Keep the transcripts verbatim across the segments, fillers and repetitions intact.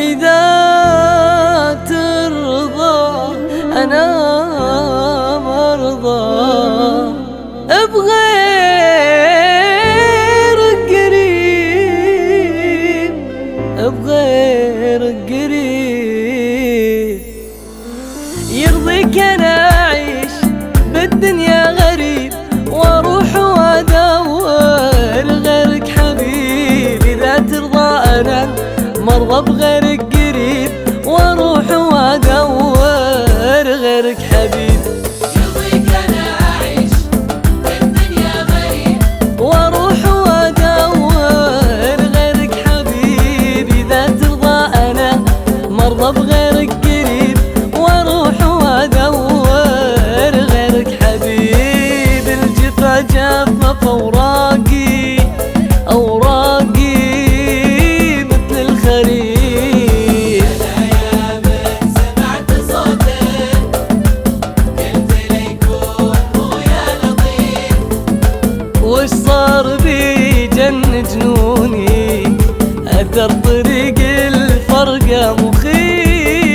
إذا ترضى أنا مرضى بغيرك قريب، بغيرك قريب. يرضيك أنا أعيش بالدنيا غريب واروح وادور غيرك حبيب. إذا ترضى أنا مرضى بغيرك قريب واروح وادور غيرك حبيب. يرضيك أنا أعيش بالدنيا غريب واروح وادور غيرك حبيب. إذا ترضى أنا مرضى بغيرك قريب واروح وادور غيرك حبيب. الجفا جفف أوراقي أوراقي مثل الخريف. أنا يا من سمعت صوتك قلت ليكون هو يا لطيف. وش صار بي جن جنوني أثر طريق الفرقة مخيف.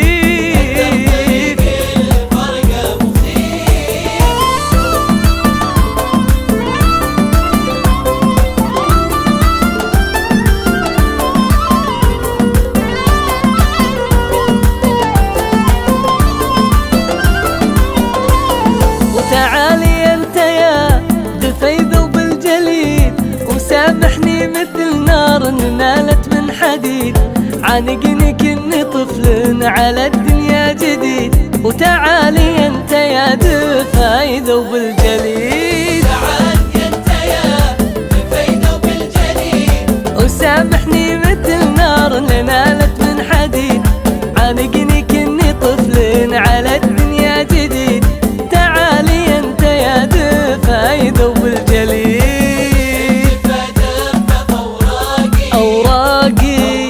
تعالي انت يا دفي ذوب الجليد وسامحني مثل نار نالت من حديد. عانقني كني طفل على الدنيا جديد. وتعالي انت يا دفي ذوب الجليد، تعالي انت يا دفي ذوب الجليد وسامحني مثل نار نالت من حديد. عانقني كني طفل على الدنيا جديد. تعالي انت يا دفاي ذوب الجليد. فجفف أوراقي أوراقي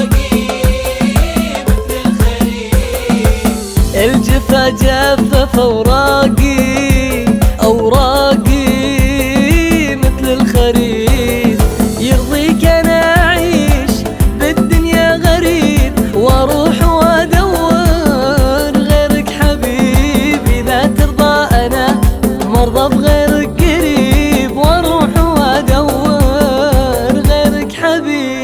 مثل الخريف. الجفا جفف أوراقي أوراقي مثل الخريف. يرضيك أنا أعيش بالدنيا غريب واروح وادور غيرك حبيب. إذا ترضى أنا مرضى بغيرك قريب واروح وادور غيرك حبيب.